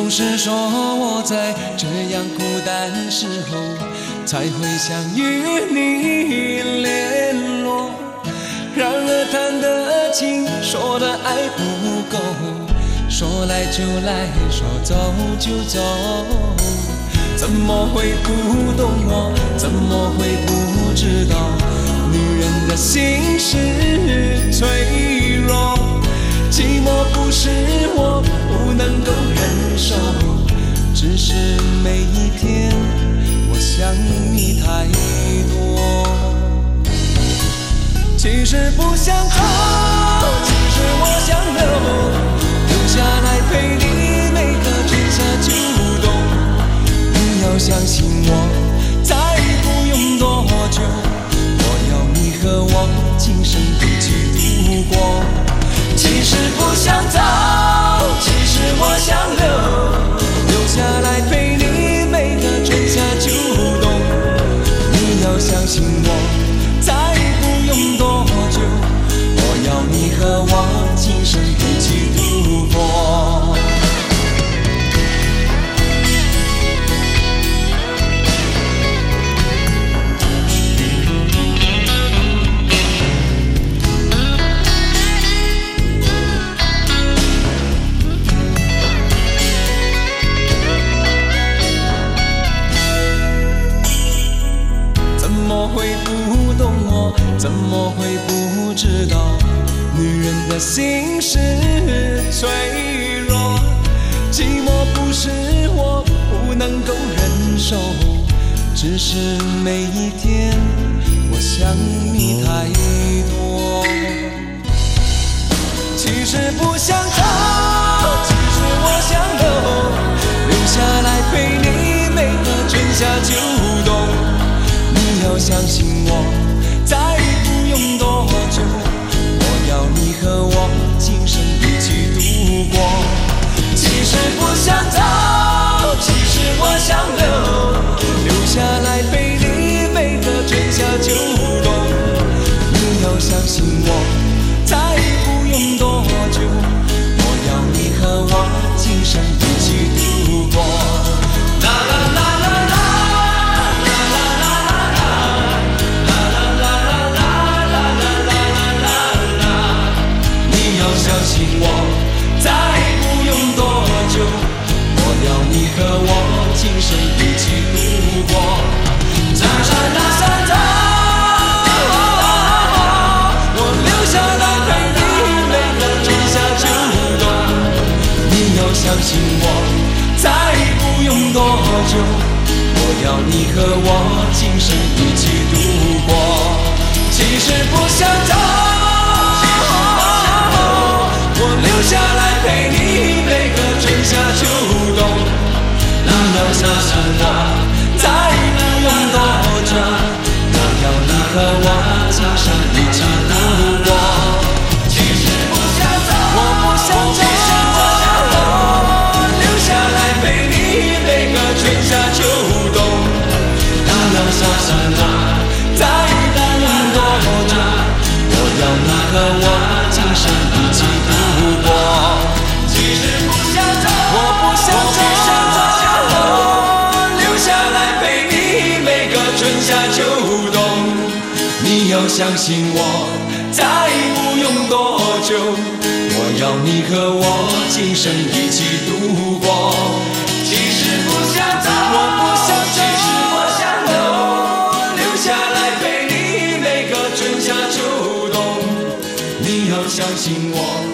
总是说我在这样孤单时候才会想与你联络，然而谈的情，说的爱不够，说来就来，说走就走，怎么会不懂我？怎么会不知道？女人的心是脆弱，寂寞不是我不能够忍受，只是每一天我想你太多。其实不想走，其实我想留下来陪你每个春夏秋冬。你要相信我，再不用多久，我要你和我今生一起度过。其实不想走，其实我想留下来陪你每个春夏秋冬。你要相信我，再不用多久，我要你和我今生一起度过。怎么会不知道？女人的心是脆弱，寂寞不是我不能够忍受，只是每一天我想你太多。其实不想走，其实我想留下来陪你每个春夏秋冬。你要相信我，再不用多久，我要你和我今生一起度过。其实不想走，其实我想留下来陪你每个春夏秋冬。你要相信我，再不用多久，我要你和我今生一起度过。啦啦啦啦啦。相信我，再不用多久，我要你和我今生一起度过。在山的山头，我留下来陪你每个春夏秋冬。你要相信我，再不用多久，我要你和我今生一起度过。其实不想走，留下来陪你每个春夏秋冬。你要相信我，再不用多久，我要你和我今生一起度过。其实不想走，我不想走，其实我想留下来陪你每个春夏秋冬。你要相信我，再不用多久，我要你和我今生一起度过。其实不想走，我不想走，留下来陪你每个春夏秋冬。你要相信我，再不用多久，我要你和我今生一起度过。其实不想走，我不想走，其实我想留下来陪你每个春夏秋冬。你要相信我，